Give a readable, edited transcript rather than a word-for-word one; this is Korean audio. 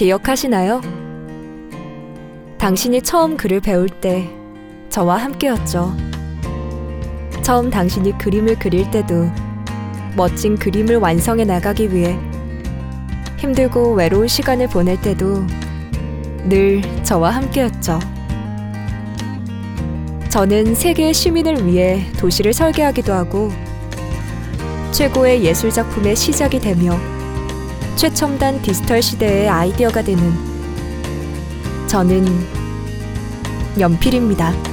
기억하시나요? 당신이 처음 글을 배울 때 저와 함께였죠. 처음 당신이 그림을 그릴 때도 멋진 그림을 완성해 나가기 위해 힘들고 외로운 시간을 보낼 때도 늘 저와 함께였죠. 저는 세계의 시민을 위해 도시를 설계하기도 하고 최고의 예술작품의 시작이 되며 최첨단 디지털 시대의 아이디어가 되는 저는 연필입니다.